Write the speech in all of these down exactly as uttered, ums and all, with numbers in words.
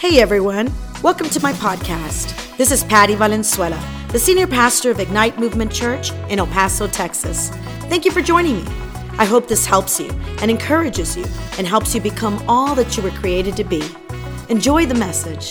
Hey everyone, welcome to my podcast. This is Patty Valenzuela, the senior pastor of Ignite Movement Church in El Paso, Texas. Thank you for joining me. I hope this helps you and encourages you and helps you become all that you were created to be. Enjoy the message.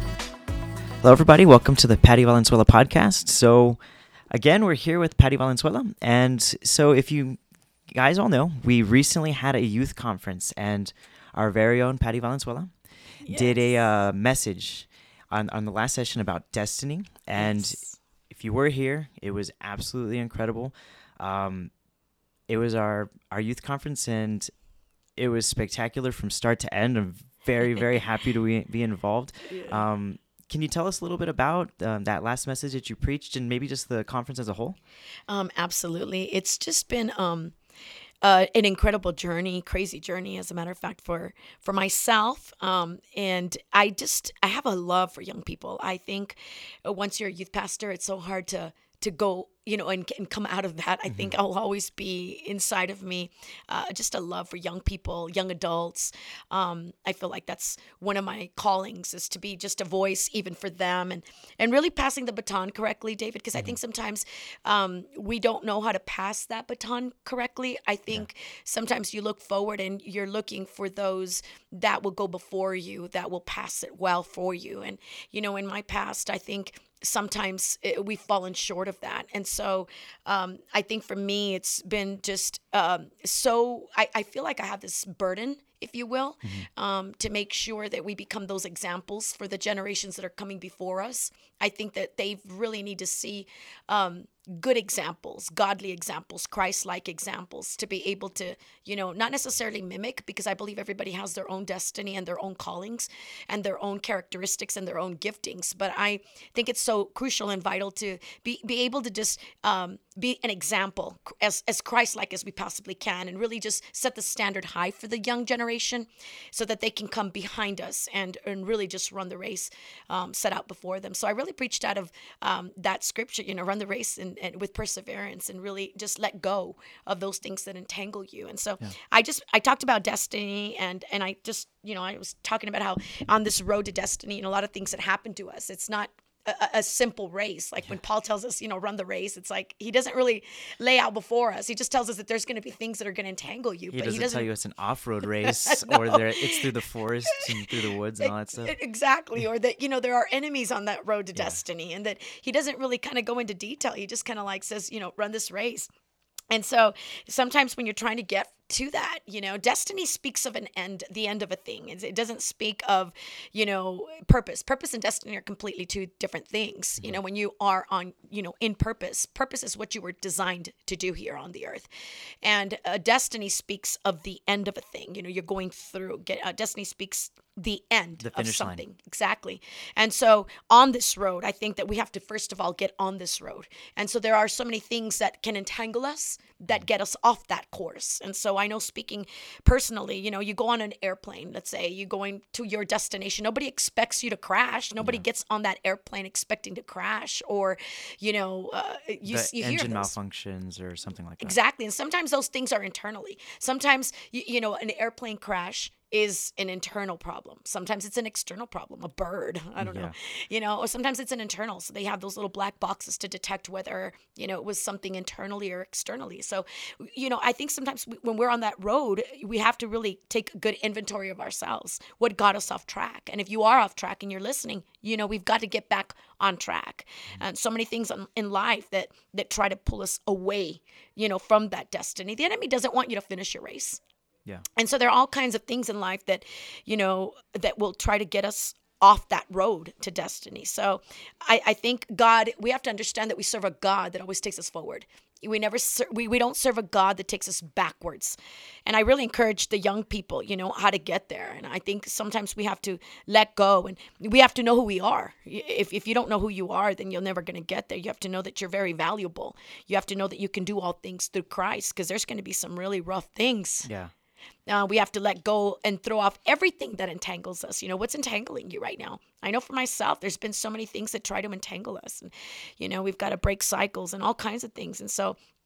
Hello everybody, welcome to the Patty Valenzuela podcast. So again, we're here with Patty Valenzuela. And so if you guys all know, we recently had a youth conference and our very own Patty Valenzuela Yes. did a uh, message on, on the last session about destiny. And yes. if you were here, it was absolutely incredible. Um, it was our, our youth conference, and it was spectacular from start to end. I'm very, very happy to be, be involved. Yeah. Um, can you tell us a little bit about um, that last message that you preached and maybe just the conference as a whole? Um, absolutely. It's just been... Um, Uh, an incredible journey, crazy journey, as a matter of fact, for for myself. Um, and I just, I have a love for young people. I think uh, once you're a youth pastor, it's so hard to to go, you know, and, and come out of that. I mm-hmm. think I'll always be inside of me, uh, just a love for young people, young adults. Um, I feel like that's one of my callings, is to be just a voice even for them, and, and really passing the baton correctly, David, because mm-hmm. I think sometimes um, we don't know how to pass that baton correctly. I think yeah. sometimes you look forward and you're looking for those that will go before you, that will pass it well for you. And, you know, in my past, I think sometimes it, we've fallen short of that. And so um, I think for me, it's been just um, so, I, I feel like I have this burden, if you will, mm-hmm. um, to make sure that we become those examples for the generations that are coming before us. I think that they really need to see um, good examples, godly examples, Christ-like examples, to be able to, you know, not necessarily mimic, because I believe everybody has their own destiny and their own callings and their own characteristics and their own giftings. But I think it's so crucial and vital to be, be able to just um, be an example as, as Christ-like as we possibly can, and really just set the standard high for the young generation so that they can come behind us and, and really just run the race um, set out before them. So I really preached out of um, that scripture, you know, run the race and, and with perseverance, and really just let go of those things that entangle you. And so yeah. I just, I talked about destiny, and, and I just, you know, I was talking about how on this road to destiny, and a lot of things that happen to us, it's not A, a simple race. Like yeah. when Paul tells us, you know, run the race, it's like he doesn't really lay out before us. He just tells us that there's going to be things that are going to entangle you. He, but doesn't, he doesn't tell you it's an off-road race no. or there, it's through the forest and through the woods and all that stuff. Exactly. Or that, you know, there are enemies on that road to yeah. destiny, and that he doesn't really kind of go into detail. He just kind of like says, you know, run this race. And so sometimes when you're trying to get to that, you know, destiny speaks of an end, the end of a thing. It doesn't speak of, you know, purpose. Purpose and destiny are completely two different things. Mm-hmm. You know, when you are on, you know, in purpose, purpose is what you were designed to do here on the earth. And uh, destiny speaks of the end of a thing. You know, you're going through, get, uh, destiny speaks the end the of something. Line. Exactly. And so on this road, I think that we have to first of all get on this road. And so there are so many things that can entangle us, that get us off that course. And so I know, speaking personally, you know, you go on an airplane, let's say you're going to your destination. Nobody expects you to crash. Nobody yeah. gets on that airplane expecting to crash, or, you know, uh, you, the you hear engine this. malfunctions or something like that. Exactly. And sometimes those things are internally. Sometimes, you, you know, an airplane crash is an internal problem. Sometimes it's an external problem, a bird, I don't yeah. know, you know, or sometimes it's an internal. So they have those little black boxes to detect whether, you know, it was something internally or externally. So, you know, I think sometimes we, when we're on that road, we have to really take a good inventory of ourselves, what got us off track. And if you are off track and you're listening, you know, we've got to get back on track. Mm-hmm. And so many things in life that, that try to pull us away, you know, from that destiny. The enemy doesn't want you to finish your race. Yeah. And so there are all kinds of things in life that, you know, that will try to get us off that road to destiny. So I, I think God, we have to understand that we serve a God that always takes us forward. We never, we, we don't serve a God that takes us backwards. And I really encourage the young people, you know, how to get there. And I think sometimes we have to let go, and we have to know who we are. If if you don't know who you are, then you're never going to get there. You have to know that you're very valuable. You have to know that you can do all things through Christ, because there's going to be some really rough things. Yeah. Uh, we have to let go and throw off everything that entangles us. You know, what's entangling you right now? I know for myself, there's been so many things that try to entangle us. And, you know, we've got to break cycles and all kinds of things. And so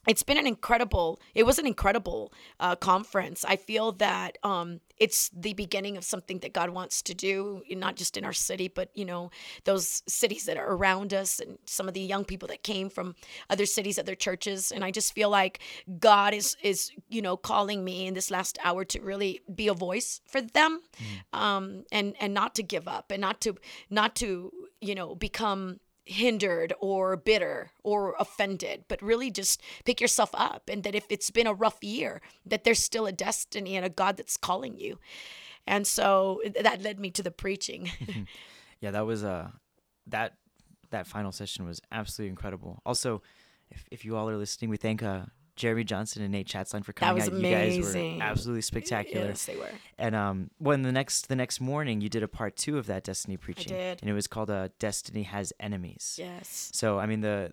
it's been an incredible, it was an incredible uh, conference. I feel that um, it's the beginning of something that God wants to do, not just in our city, but, you know, those cities that are around us and some of the young people that came from other cities, other churches. And I just feel like God is, is you know, calling me in this last hour to really be a voice for them, mm. um, and, and not to give up and not to, not to, you know, become hindered or bitter or offended, but really just pick yourself up, and that if it's been a rough year, that there's still a destiny and a God that's calling you. And so that led me to the preaching. Yeah, that was uh that that final session was absolutely incredible. Also, if if you all are listening, we thank uh Jeremy Johnson and Nate Chatzline for coming that was out. Amazing. You guys were absolutely spectacular. Yes, they were. And um, when the next the next morning, you did a part two of that Destiny preaching. I did. And it was called uh, "Destiny Has Enemies." Yes. So I mean, the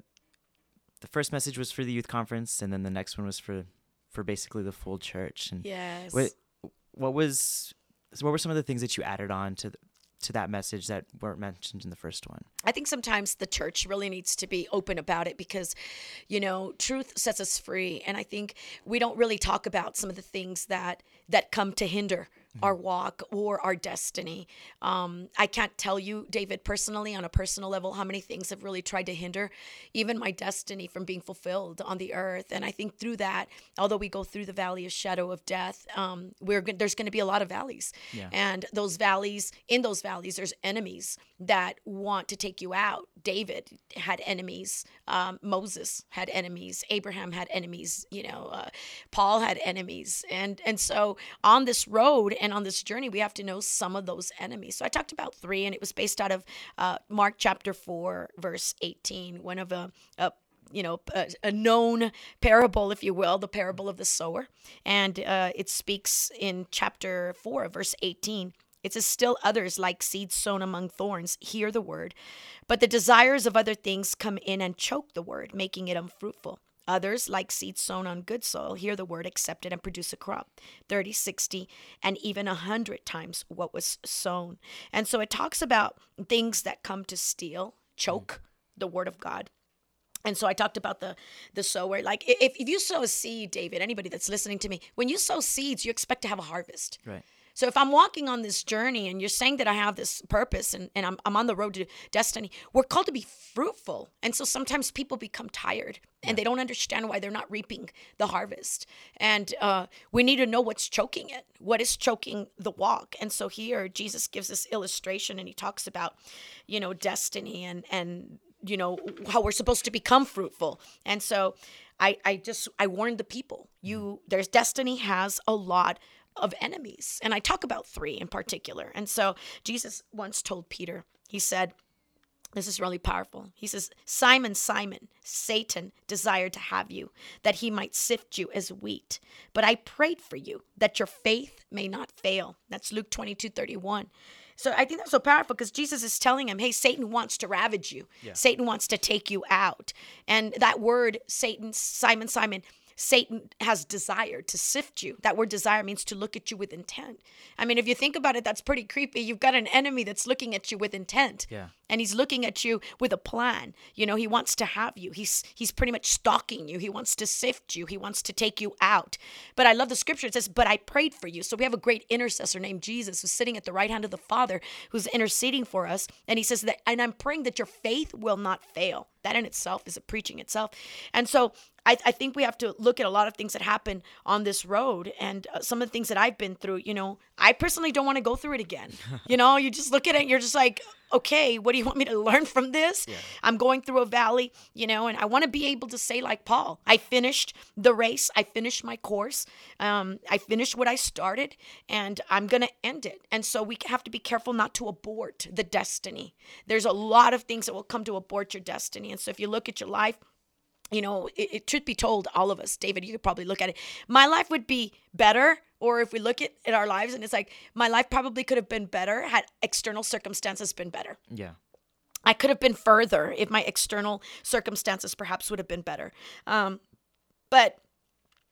the first message was for the youth conference, and then the next one was for for basically the full church. And yes. What what was so what were some of the things that you added on to the, to that message that weren't mentioned in the first one? I think sometimes the church really needs to be open about it because, you know, truth sets us free. And I think we don't really talk about some of the things that that come to hinder mm-hmm. our walk or our destiny. Um, I can't tell you, David, personally, on a personal level, how many things have really tried to hinder even my destiny from being fulfilled on the earth. And I think through that, although we go through the valley of shadow of death, um, we're go- there's going to be a lot of valleys. Yeah. And those valleys, in those valleys, there's enemies that want to take you out. David had enemies. Um, Moses had enemies. Abraham had enemies. You know, uh, Paul had enemies. And and so on this road and on this journey, we have to know some of those enemies. So I talked about three, and it was based out of uh, Mark chapter four, verse eighteen, one of a, a you know, a, a known parable, if you will, the parable of the sower. And uh, it speaks in chapter four, verse eighteen. It says, still others, like seeds sown among thorns, hear the word, but the desires of other things come in and choke the word, making it unfruitful. Others, like seeds sown on good soil, hear the word, accept it, and produce a crop, thirty, sixty, and even one hundred times what was sown. And so it talks about things that come to steal, choke mm. the word of God. And so I talked about the the sower. Like if, if you sow a seed, David, anybody that's listening to me, when you sow seeds, you expect to have a harvest. Right. So if I'm walking on this journey and you're saying that I have this purpose and, and I'm I'm on the road to destiny, we're called to be fruitful. And so sometimes people become tired and yeah. they don't understand why they're not reaping the harvest. And uh, we need to know what's choking it. What is choking the walk? And so here Jesus gives this illustration and he talks about, you know, destiny and, and you know, how we're supposed to become fruitful. And so I, I just, I warned the people, you, there's destiny has a lot of enemies. And I talk about three in particular. And so Jesus once told Peter, he said, this is really powerful. He says, Simon, Simon, Satan desired to have you, that he might sift you as wheat. But I prayed for you, that your faith may not fail. That's Luke twenty-two thirty-one. So I think that's so powerful because Jesus is telling him, hey, Satan wants to ravage you. Yeah. Satan wants to take you out. And that word, Satan, Simon, Simon, Satan has desired to sift you. That word desire means to look at you with intent. I mean, if you think about it, that's pretty creepy. You've got an enemy that's looking at you with intent. Yeah. And he's looking at you with a plan. You know, he wants to have you. He's he's pretty much stalking you. He wants to sift you. He wants to take you out. But I love the scripture. It says, but I prayed for you. So we have a great intercessor named Jesus who's sitting at the right hand of the Father who's interceding for us. And he says that, and I'm praying that your faith will not fail. That in itself is a preaching itself. And so I, I think we have to look at a lot of things that happen on this road and uh, some of the things that I've been through. You know, I personally don't want to go through it again. You know, you just look at it and you're just like, okay, what do you want me to learn from this? Yeah. I'm going through a valley, you know, and I want to be able to say like Paul, I finished the race. I finished my course. Um, I finished what I started and I'm going to end it. And so we have to be careful not to abort the destiny. There's a lot of things that will come to abort your destiny. And so if you look at your life, you know, it, it should be told, all of us, David, you could probably look at it. My life would be better. Or if we look at, at our lives and it's like, my life probably could have been better had external circumstances been better. Yeah. I could have been further if my external circumstances perhaps would have been better. Um, but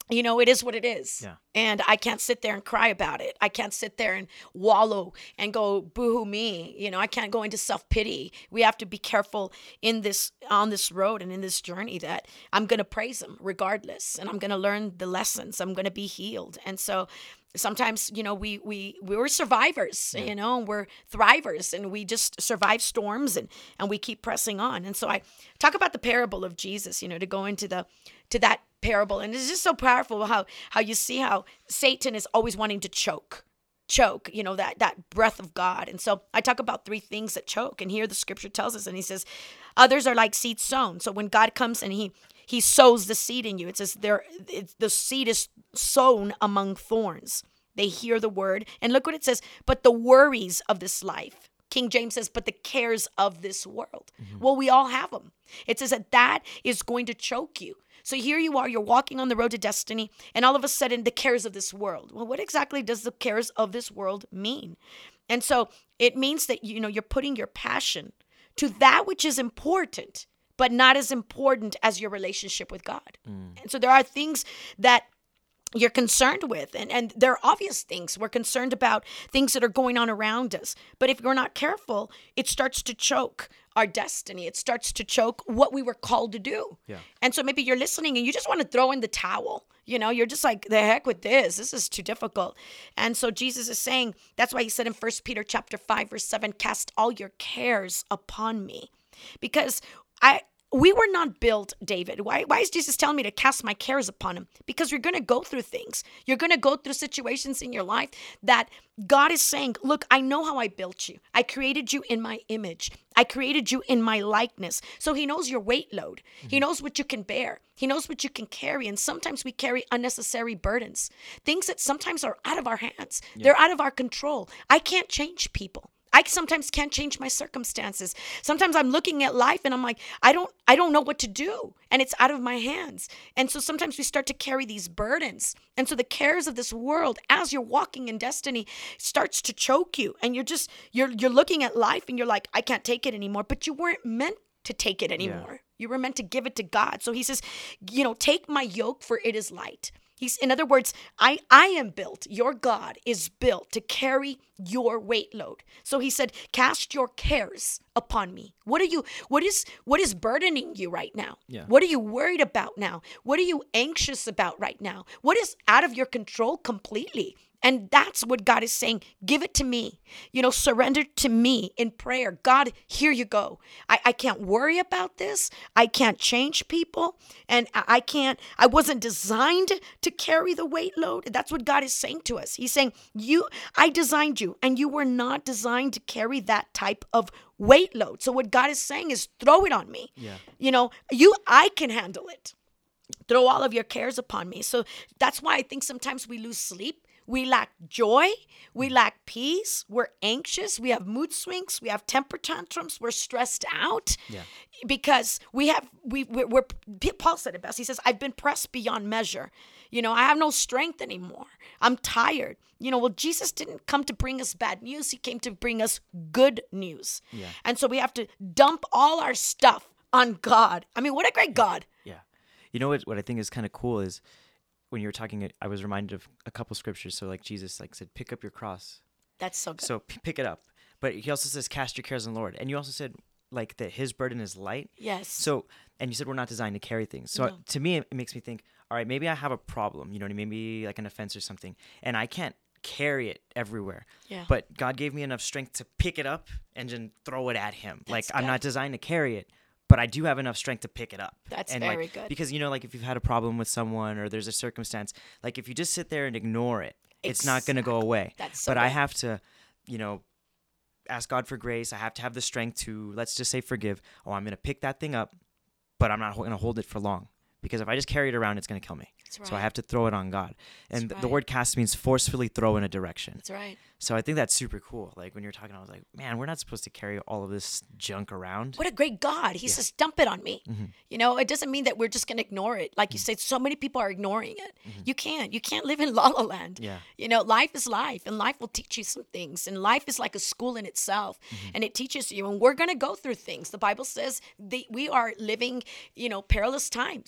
you know, it is what it is. Yeah. And I can't sit there and cry about it. I can't sit there and wallow and go, boo-hoo me. You know, I can't go into self-pity. We have to be careful in this, on this road and in this journey, that I'm going to praise him regardless. And I'm going to learn the lessons. I'm going to be healed. And so sometimes, you know, we, we, we were survivors, yeah. you know, we're thrivers, and we just survive storms, and, and we keep pressing on. And so I talk about the parable of Jesus, you know, to go into the, to that parable. And it's just so powerful how, how you see how Satan is always wanting to choke, choke, you know, that, that breath of God. And so I talk about three things that choke, and here the scripture tells us, and he says, others are like seed sown. So when God comes and he, he sows the seed in you, it says there, it's, the seed is sown among thorns. They hear the word, and look what it says, but the worries of this life. King James says, but the cares of this world. Mm-hmm. Well, we all have them. It says that that is going to choke you. So here you are, you're walking on the road to destiny, and all of a sudden the cares of this world. Well, what exactly does the cares of this world mean? And so it means that, you know, you're putting your passion to that which is important, but not as important as your relationship with God. Mm. And so there are things that you're concerned with, and, and there are obvious things. We're concerned about things that are going on around us. But if we're not careful, it starts to choke our destiny. It starts to choke what we were called to do. Yeah. And so maybe you're listening and you just want to throw in the towel. You know, you're just like, the heck with this. This is too difficult. And so Jesus is saying, that's why he said in First Peter chapter five, verse seven, cast all your cares upon me. Because I... We were not built, David. Why, why is Jesus telling me to cast my cares upon him? Because you're going to go through things. You're going to go through situations in your life that God is saying, look, I know how I built you. I created you in my image. I created you in my likeness. So he knows your weight load. Mm-hmm. He knows what you can bear. He knows what you can carry. And sometimes we carry unnecessary burdens, things that sometimes are out of our hands. Yeah. They're out of our control. I can't change people. I sometimes can't change my circumstances. Sometimes I'm looking at life and I'm like, I don't, I don't know what to do. And it's out of my hands. And so sometimes we start to carry these burdens. And so the cares of this world, as you're walking in destiny, starts to choke you. And you're just, you're, you're looking at life and you're like, I can't take it anymore. But you weren't meant to take it anymore. Yeah. You were meant to give it to God. So he says, you know, take my yoke, for it is light. He's, in other words, I, I am built, your God is built to carry your weight load. So he said, cast your cares upon me. What are you, what is, what is burdening you right now? Yeah. What are you worried about now? What are you anxious about right now? What is out of your control completely? And that's what God is saying. Give it to me. You know, surrender to me in prayer. God, here you go. I, I can't worry about this. I can't change people. And I can't, I wasn't designed to carry the weight load. That's what God is saying to us. He's saying, you, I designed you, and you were not designed to carry that type of weight load. So what God is saying is, throw it on me. Yeah. You know, you, I can handle it. Throw all of your cares upon me. So that's why I think sometimes we lose sleep. We lack joy. We lack peace. We're anxious. We have mood swings. We have temper tantrums. We're stressed out yeah. because we have, we, we're, we're, Paul said it best. He says, I've been pressed beyond measure. You know, I have no strength anymore. I'm tired. You know, well, Jesus didn't come to bring us bad news. He came to bring us good news. Yeah. And so we have to dump all our stuff on God. I mean, what a great God. Yeah. You know what, what I think is kind of cool is, when you were talking, I was reminded of a couple scriptures. So like Jesus like said, pick up your cross. That's so good. So p- pick it up. But he also says, cast your cares on the Lord. And you also said like that his burden is light. Yes. So, and you said we're not designed to carry things. So no. to me, it makes me think, all right, maybe I have a problem, you know, maybe like an offense or something, and I can't carry it everywhere. Yeah. But God gave me enough strength to pick it up and then throw it at him. That's like good. I'm not designed to carry it, but I do have enough strength to pick it up. That's and very like, good. Because, you know, like if you've had a problem with someone or there's a circumstance, like if you just sit there and ignore it, exactly. it's not going to go away. That's so but good. I have to, you know, ask God for grace. I have to have the strength to, let's just say, forgive. Oh, I'm going to pick that thing up, but I'm not going to hold it for long. Because if I just carry it around, it's going to kill me. Right. So I have to throw it on God. And th- right. the word cast means forcefully throw in a direction. That's right. So I think that's super cool. Like when you're talking, I was like, man, we're not supposed to carry all of this junk around. What a great God. He yeah. says, dump it on me. Mm-hmm. You know, it doesn't mean that we're just going to ignore it. Like mm-hmm. you said, so many people are ignoring it. Mm-hmm. You can't. You can't live in la la land. Yeah. You know, life is life, and life will teach you some things. And life is like a school in itself, mm-hmm. and it teaches you. And we're going to go through things. The Bible says that we are living, you know, perilous times.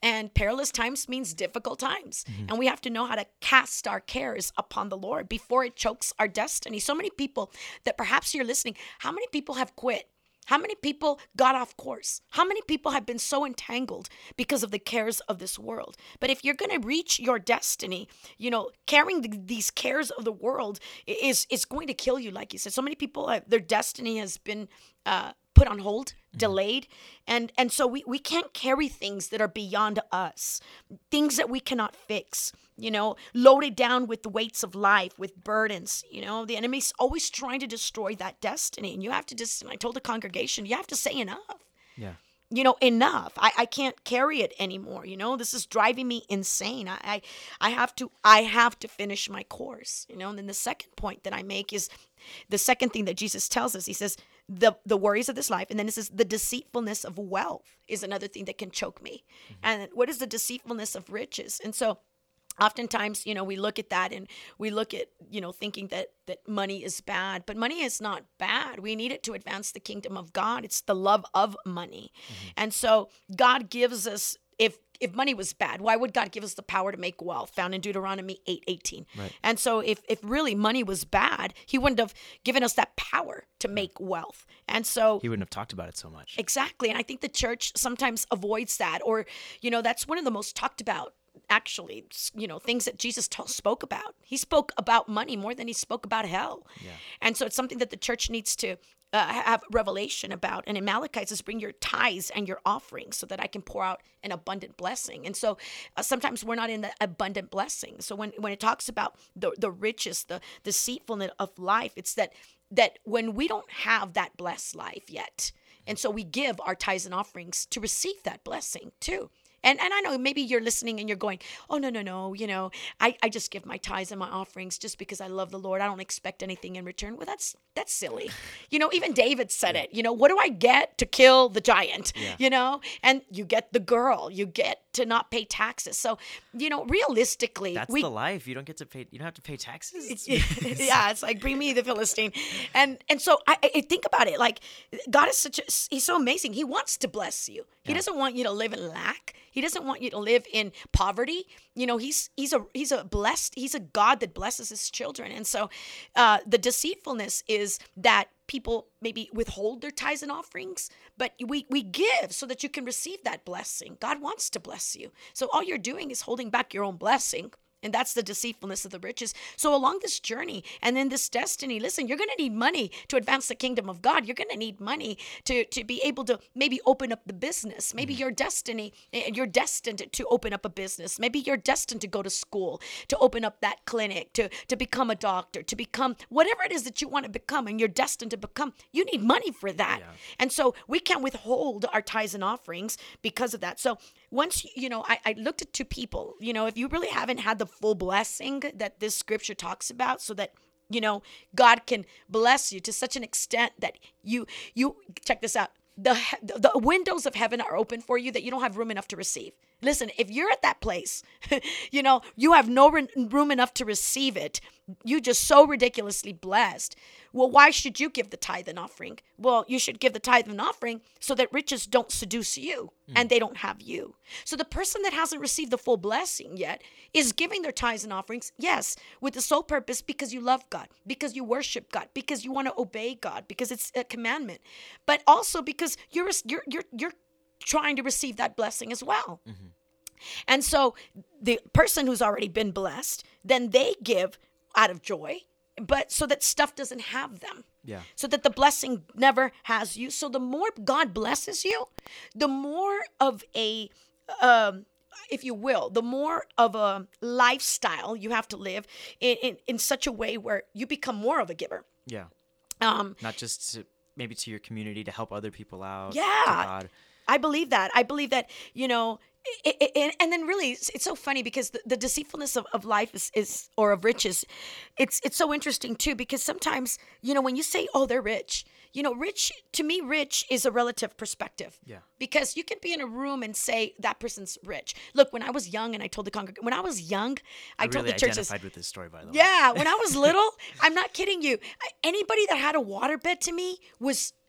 And perilous times means difficult times. Mm-hmm. And we have to know how to cast our cares upon the Lord before it chokes our destiny. So many people that perhaps you're listening, how many people have quit? How many people got off course? How many people have been so entangled because of the cares of this world? But if you're going to reach your destiny, you know, carrying the, these cares of the world is, is going to kill you, like you said. So many people, have, their destiny has been uh, put on hold, mm-hmm. delayed. And and so we, we can't carry things that are beyond us, things that we cannot fix, you know, loaded down with the weights of life, with burdens. You know, the enemy's always trying to destroy that destiny. And you have to just, and I told the congregation, you have to say enough. Yeah. You know, enough. I, I can't carry it anymore. You know, this is driving me insane. I, I I have to I have to finish my course. You know, and then the second point that I make is the second thing that Jesus tells us. He says the the worries of this life, and then it says the deceitfulness of wealth is another thing that can choke me. Mm-hmm. And what is the deceitfulness of riches? And so oftentimes, you know, we look at that and we look at, you know, thinking that that money is bad, but money is not bad. We need it to advance the kingdom of God. It's the love of money. Mm-hmm. And so God gives us, if if money was bad, why would God give us the power to make wealth? Found in Deuteronomy eight eighteen. Right. And so if if really money was bad, he wouldn't have given us that power to make wealth. And so he wouldn't have talked about it so much. Exactly. And I think the church sometimes avoids that, or, you know, that's one of the most talked about, actually, you know, things that Jesus t- spoke about. He spoke about money more than he spoke about hell. Yeah. And so it's something that the church needs to uh, have revelation about. And in Malachi, it says, bring your tithes and your offerings so that I can pour out an abundant blessing. And so uh, sometimes we're not in the abundant blessing. So when, when it talks about the, the riches, the deceitfulness of life, it's that that when we don't have that blessed life yet, and so we give our tithes and offerings to receive that blessing too. And and I know maybe you're listening and you're going, oh, no, no, no, you know, I, I just give my tithes and my offerings just because I love the Lord. I don't expect anything in return. Well, that's that's silly. You know, even David said yeah. it, you know, what do I get to kill the giant? Yeah. You know, and you get the girl, you get to not pay taxes. So, you know, realistically, that's we, the life. You don't get to pay, you don't have to pay taxes. Yeah, it's like, bring me the Philistine. And and so I, I think about it, like God is such a, he's so amazing. He wants to bless you. He yeah. doesn't want you to live in lack. He doesn't want you to live in poverty. You know, he's he's a he's a blessed, he's a God that blesses his children. And so uh, the deceitfulness is that people maybe withhold their tithes and offerings, but we we give so that you can receive that blessing. God wants to bless you. So all you're doing is holding back your own blessing. And that's the deceitfulness of the riches. So along this journey and in this destiny, listen, you're going to need money to advance the kingdom of God. You're going to need money to, to be able to maybe open up the business. Maybe your destiny, you're destined to open up a business. Maybe you're destined to go to school, to open up that clinic, to, to become a doctor, to become whatever it is that you want to become and you're destined to become. You need money for that. Yeah. And so we can't withhold our tithes and offerings because of that. So once, you know, I, I looked at two people, you know, if you really haven't had the full blessing that this scripture talks about, so that, you know, God can bless you to such an extent that you, you check this out. The, the windows of heaven are open for you that you don't have room enough to receive. Listen, if you're at that place, you know, you have no room enough to receive it. You're just so ridiculously blessed. Well, why should you give the tithe and offering? Well, you should give the tithe and offering so that riches don't seduce you mm. and they don't have you. So the person that hasn't received the full blessing yet is giving their tithes and offerings, yes, with the sole purpose because you love God, because you worship God, because you want to obey God, because it's a commandment, but also because you're you're you're you're trying to receive that blessing as well. Mm-hmm. And so the person who's already been blessed, then they give out of joy, but so that stuff doesn't have them. Yeah. So that the blessing never has you. So the more God blesses you, the more of a, um, if you will, the more of a lifestyle you have to live in, in, in such a way where you become more of a giver. Yeah. Um, Not just to, maybe to your community to help other people out. Yeah. To God. I believe that. I believe that, you know, it, it, it, and then really, it's, it's so funny because the, the deceitfulness of, of life is, is, or of riches, it's it's so interesting too, because sometimes, you know, when you say, oh, they're rich, you know, rich, to me, rich is a relative perspective. Yeah. Because you can be in a room and say, that person's rich. Look, when I was young and I told the congregation, when I was young, I, I told really the churches. identified with this story, by the way. Yeah. When I was little, I'm not kidding you. Anybody that had a waterbed to me was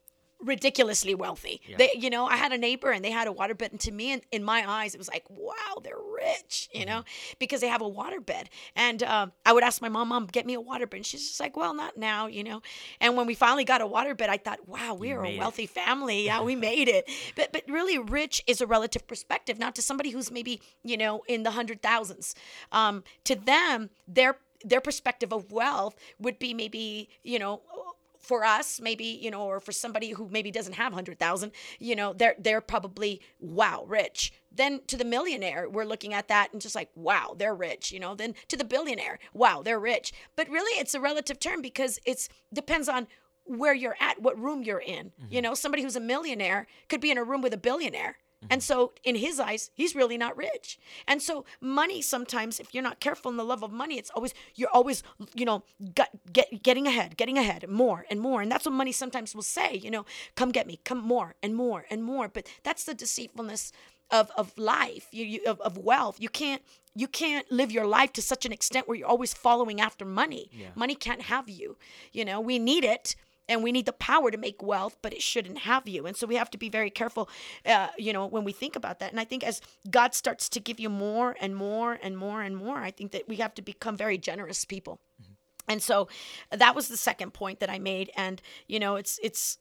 ridiculously wealthy. Yeah. They, you know, I had a neighbor and they had a waterbed, and to me, in, in my eyes, it was like, wow, they're rich, you know, because they have a waterbed. And um, I would ask my mom, mom, get me a waterbed. And she's just like, well, not now, you know. And when we finally got a waterbed, I thought, wow, we You are a made it. wealthy family. Yeah, we made it. But but really, rich is a relative perspective, not to somebody who's maybe, you know, in the hundred thousands. Um, to them, their their perspective of wealth would be maybe, you know, for us, maybe, you know, or for somebody who maybe doesn't have one hundred thousand, you know, they're they're probably, wow, rich. Then to the millionaire, we're looking at that and just like, wow, they're rich, you know. Then to the billionaire, wow, they're rich. But really, it's a relative term because it's depends on where you're at, what room you're in. Mm-hmm. You know, somebody who's a millionaire could be in a room with a billionaire. And so in his eyes, he's really not rich. And so money, sometimes, if you're not careful in the love of money, it's always, you're always, you know, get, get, getting ahead, getting ahead, more and more. And that's what money sometimes will say, you know, come get me, come more and more and more. But that's the deceitfulness of, of life, you, you, of, of wealth. You can't, you can't live your life to such an extent where you're always following after money. Yeah. Money can't have you. You know, we need it. And we need the power to make wealth, but it shouldn't have you. And so we have to be very careful, uh, you know, when we think about that. And I think as God starts to give you more and more and more and more, I think that we have to become very generous people. Mm-hmm. And so that was the second point that I made. And, you know, it's, it's,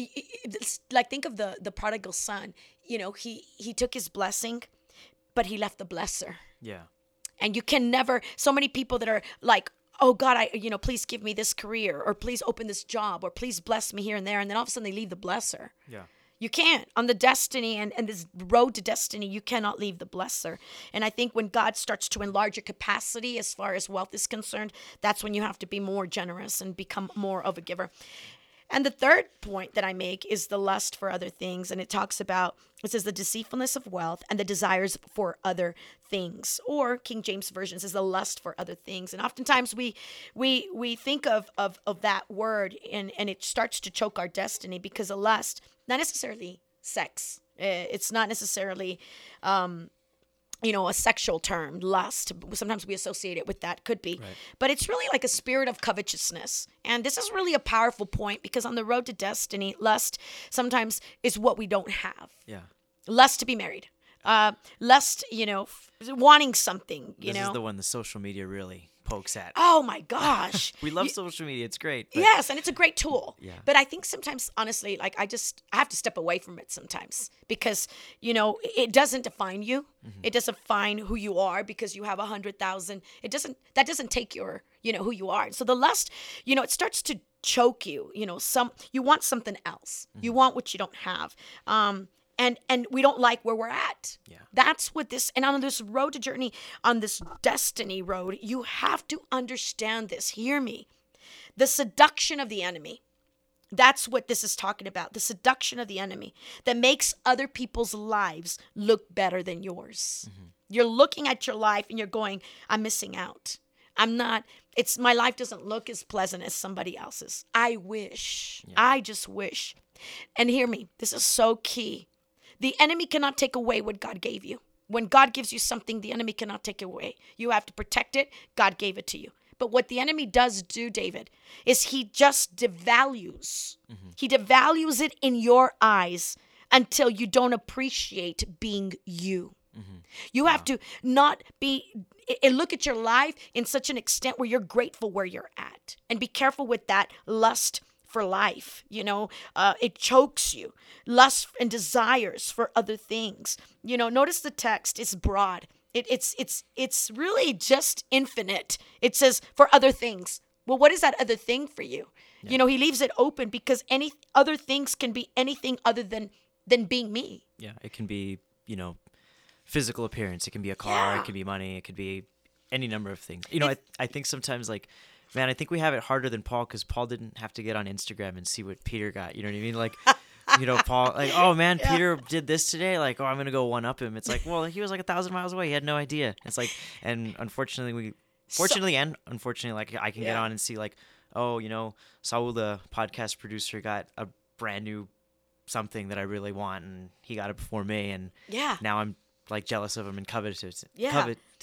it's like, think of the, the prodigal son. You know, he, he took his blessing, but he left the blesser. Yeah. And you can never, so many people that are like, oh God, I, you know, please give me this career, or please open this job, or please bless me here and there. And then all of a sudden they leave the blesser. Yeah. You can't. On the destiny and, and this road to destiny, you cannot leave the blesser. And I think when God starts to enlarge your capacity as far as wealth is concerned, that's when you have to be more generous and become more of a giver. And the third point that I make is the lust for other things. And it talks about, it says the deceitfulness of wealth and the desires for other things. Or King James Version says the lust for other things. And oftentimes we we we think of of, of that word and, and it starts to choke our destiny, because a lust, not necessarily sex. It's not necessarily um you know, a sexual term, lust. Sometimes we associate it with that, could be. Right. But it's really like a spirit of covetousness. And this is really a powerful point, because on the road to destiny, lust sometimes is what we don't have. Yeah. Lust to be married. Uh, lust, you know, f- wanting something, you this know. is the one the social media really pokes at. Oh my gosh. We love You- social media. It's great. But Yes, and it's a great tool. Yeah. But I think sometimes, honestly, like I just, I have to step away from it sometimes, because, you know, it doesn't define you. Mm-hmm. It doesn't define who you are because you have a hundred thousand. It doesn't, that doesn't take your, you know, who you are. So the lust, you know, it starts to choke you, you know, some, you want something else. Mm-hmm. You want what you don't have. Um, And and we don't like where we're at. Yeah. That's what this, and on this road to journey, on this destiny road, you have to understand this. Hear me. The seduction of the enemy. That's what this is talking about. The seduction of the enemy that makes other people's lives look better than yours. Mm-hmm. You're looking at your life and you're going, I'm missing out. I'm not, it's, my life doesn't look as pleasant as somebody else's. I wish. Yeah. I just wish. And hear me. This is so key. The enemy cannot take away what God gave you. When God gives you something, the enemy cannot take it away. You have to protect it. God gave it to you. But what the enemy does do, David, is he just devalues. Mm-hmm. He devalues it in your eyes until you don't appreciate being you. Mm-hmm. You have wow. to not be, and look at your life in such an extent where you're grateful where you're at. And be careful with that lust for life, you know, uh, it chokes you. Lust and desires for other things. You know, notice the text is broad. It, it's it's it's really just infinite. It says for other things. Well, what is that other thing for you? Yeah. You know, he leaves it open because any other things can be anything other than than being me. Yeah, it can be, you know, physical appearance. It can be a car. Yeah. It can be money. It could be any number of things. You know, it, I I think sometimes like. Man, I think we have it harder than Paul, because Paul didn't have to get on Instagram and see what Peter got. You know what I mean? Like, you know, Paul, like, oh man, yeah. Peter did this today. Like, oh, I'm gonna go one up him. It's like, well, he was like a thousand miles away. He had no idea. It's like, and unfortunately, we, fortunately so, and unfortunately, like I can yeah. get on and see like, oh, you know, Saul, the podcast producer, got a brand new something that I really want, and he got it before me, and yeah, now I'm like jealous of him and covetous. Yeah. Covet,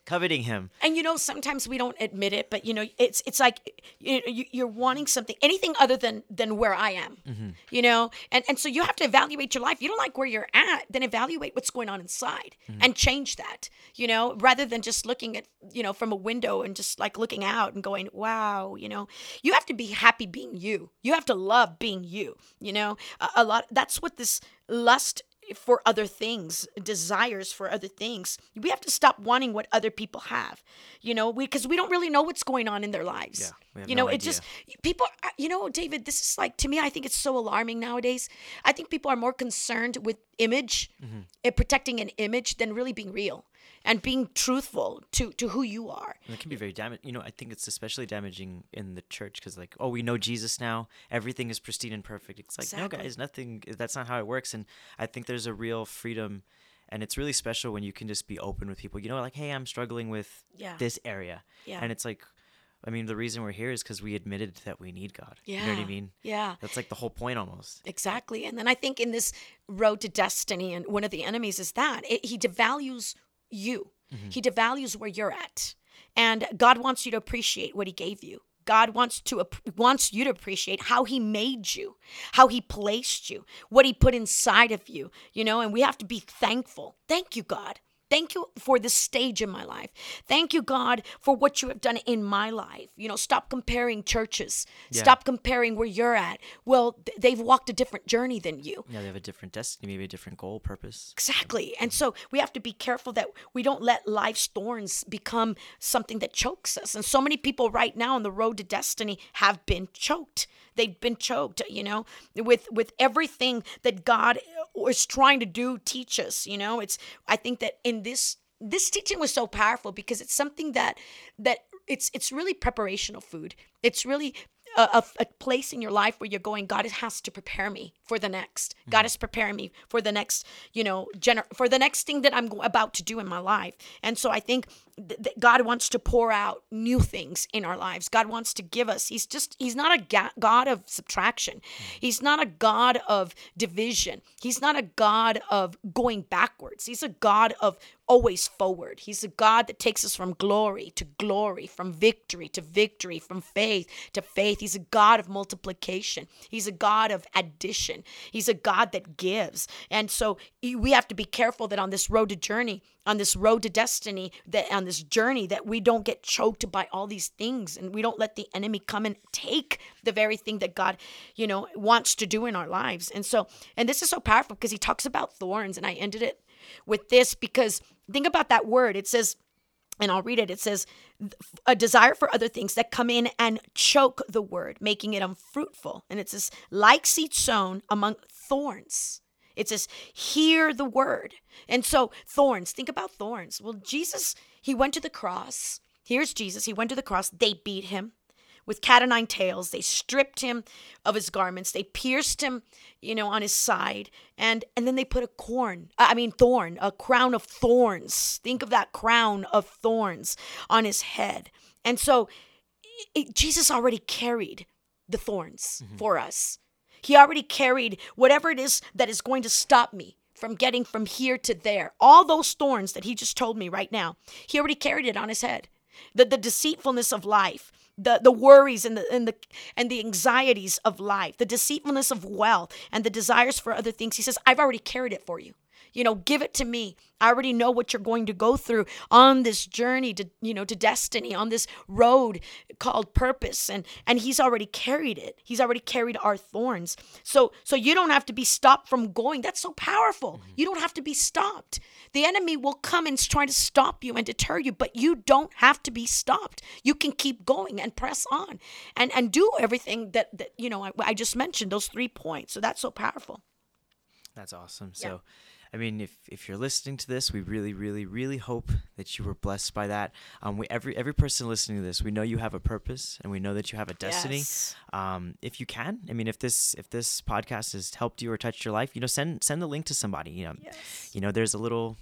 coveting him. And you know, sometimes we don't admit it, but you know, it's it's like you, you- you're wanting something, anything other than than where I am, Mm-hmm. you know. And and so you have to evaluate your life. You don't like where you're at, then evaluate what's going on inside Mm-hmm. and change that. You know, rather than just looking at you know from a window and just like looking out and going, wow, you know, you have to be happy being you. You have to love being you. You know, a, a lot. That's what this lust for other things, desires for other things. We have to stop wanting what other people have, you know, we because we don't really know what's going on in their lives. Yeah, we have you no know, it idea. just people. are- You know, David, this is like to me. I think it's so alarming nowadays. I think people are more concerned with image Mm-hmm. and protecting an image than really being real and being truthful to to who you are. And it can be very damaging. You know, I think it's especially damaging in the church because, like, oh, we know Jesus now. Everything is pristine and perfect. It's like, Exactly. no, guys, nothing. That's not how it works. And I think there's a real freedom, and it's really special when you can just be open with people. You know, like, hey, I'm struggling with Yeah. this area. Yeah. And it's like, I mean, the reason we're here is because we admitted that we need God. You know what I Yeah. mean? Yeah. That's like the whole point almost. Exactly. And then I think in this road to destiny, and one of the enemies is that it, he devalues you. He devalues where you're at. And God wants you to appreciate what he gave you. God wants to ap- wants you to appreciate how he made you, how he placed you, what he put inside of you, you know, and we have to be thankful. Thank you, God. Thank you for this stage in my life. Thank you, God, for what you have done in my life. You know, stop comparing churches. Yeah. Stop comparing where you're at. Well, th- they've walked a different journey than you. Yeah, they have a different destiny, maybe a different goal, purpose. Exactly. And so we have to be careful that we don't let life's thorns become something that chokes us. And so many people right now on the road to destiny have been choked. They've been choked, you know, with with everything that God is trying to do, teach us, you know. It's I think that in this this teaching was so powerful because it's something that that it's it's really preparational food. It's really a, a, a place in your life where you're going, God has to prepare me for the next. God is preparing me for the next, you know, gener- for the next thing that I'm go- about to do in my life. And so I think th- that God wants to pour out new things in our lives. God wants to give us. He's just, he's not a ga- God of subtraction. He's not a God of division. He's not a God of going backwards. He's a God of always forward. He's a God that takes us from glory to glory, from victory to victory, from faith to faith. He's a God of multiplication. He's a God of addition. He's a God that gives. And so we have to be careful that on this road to journey, on this road to destiny, that on this journey, that we don't get choked by all these things and we don't let the enemy come and take the very thing that God, you know, wants to do in our lives. And so, and this is so powerful because he talks about thorns, and I ended it with this because think about that word. It says, and I'll read it. It says, a desire for other things that come in and choke the word, making it unfruitful. And it says, like seed sown among thorns. It says, hear the word. And so thorns, think about thorns. Well, Jesus, he went to the cross. Here's Jesus. He went to the cross. They beat him with cat o' nine tails. They stripped him of his garments. They pierced him, you know, on his side. And and then they put a corn, I mean thorn, a crown of thorns. Think of that crown of thorns on his head. And so it, Jesus already carried the thorns mm-hmm. for us. He already carried whatever it is that is going to stop me from getting from here to there. All those thorns that he just told me right now, he already carried it on his head. The, the deceitfulness of life, the, the worries and the, and the and the anxieties of life, the deceitfulness of wealth and the desires for other things. He says, I've already carried it for you. You know, give it to me. I already know what you're going to go through on this journey to, you know, to destiny, on this road called purpose. And, and he's already carried it. He's already carried our thorns. So, so you don't have to be stopped from going. That's so powerful. Mm-hmm. You don't have to be stopped. The enemy will come and try to stop you and deter you, but you don't have to be stopped. You can keep going and press on and, and do everything that, that, you know, I, I just mentioned, those three points. So that's so powerful. That's awesome. Yeah. So, I mean, if, if you're listening to this, we really, really, really hope that you were blessed by that. Um, we, every every person listening to this, we know you have a purpose, and we know that you have a destiny. Yes. Um, if you can, I mean, if this if this podcast has helped you or touched your life, you know, send send the link to somebody. You know, Yes. you know, there's a little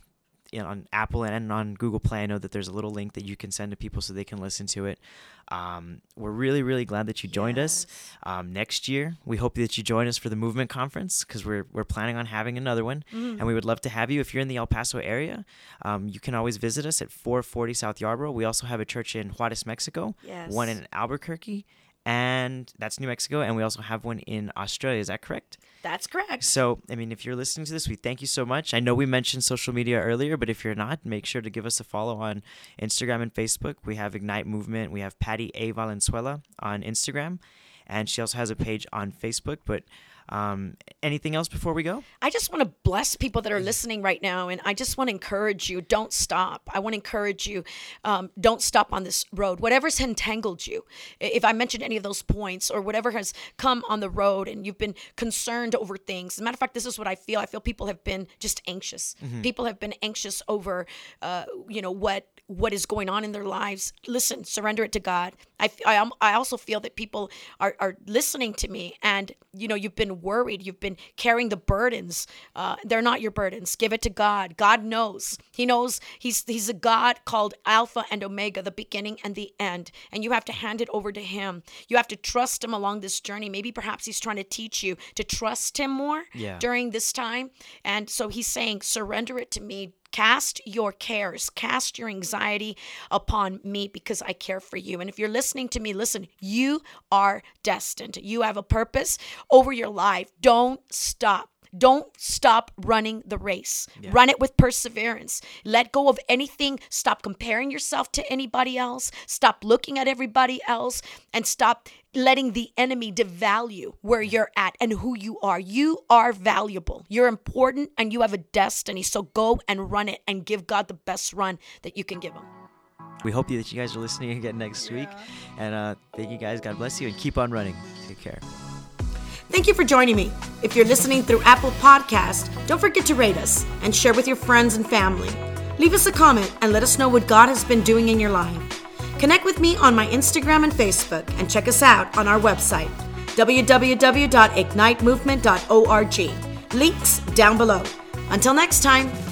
you know, on Apple and on Google Play. I know that there's a little link that you can send to people so they can listen to it. Um, we're really, really glad that you joined Yes. us. Um, next year, we hope that you join us for the Movement Conference, because we're we're planning on having another one, Mm. and we would love to have you. If you're in the El Paso area, um, you can always visit us at four forty South Yarborough. We also have a church in Juarez, Mexico, Yes. one in Albuquerque, and that's New Mexico, and we also have one in Australia. Is that correct? That's correct. So, I mean, if you're listening to this, we thank you so much. I know we mentioned social media earlier, but if you're not, make sure to give us a follow on Instagram and Facebook. We have Ignite Movement. We have Patty A. Valenzuela on Instagram, and she also has a page on Facebook. But um, anything else before we go? I just want to bless people that are listening right now, and I just want to encourage you, don't stop. I want to encourage you, um, don't stop on this road. Whatever's entangled you, if I mentioned any of those points or whatever has come on the road and you've been concerned over things. As a matter of fact, this is what I feel. I feel people have been just anxious. Mm-hmm. People have been anxious over, uh, you know, what what is going on in their lives. Listen, surrender it to God. I, I, I also feel that people are, are listening to me, and, you know, you've been worried. You've been carrying the burdens. Uh, they're not your burdens. Give it to God. God knows. He knows. He's He's a God called Alpha and Omega, the beginning and the end. And you have to hand it over to Him. You have to trust Him along this journey. Maybe perhaps He's trying to teach you to trust Him more Yeah. during this time. And so He's saying, surrender it to me. Cast your cares, cast your anxiety upon me, because I care for you. And if you're listening to me, listen, you are destined. You have a purpose over your life. Don't stop. Don't stop running the race. Yeah. Run it with perseverance. Let go of anything. Stop comparing yourself to anybody else. Stop looking at everybody else, and stop letting the enemy devalue where you're at and who you are. You are valuable. You're important, and you have a destiny. So go and run it and give God the best run that you can give Him. We hope that you guys are listening again next week. And uh, thank you guys. God bless you, and keep on running. Take care. Thank you for joining me. If you're listening through Apple Podcast, don't forget to rate us and share with your friends and family. Leave us a comment and let us know what God has been doing in your life. Connect with me on my Instagram and Facebook, and check us out on our website, w w w dot ignite movement dot org. Links down below. Until next time.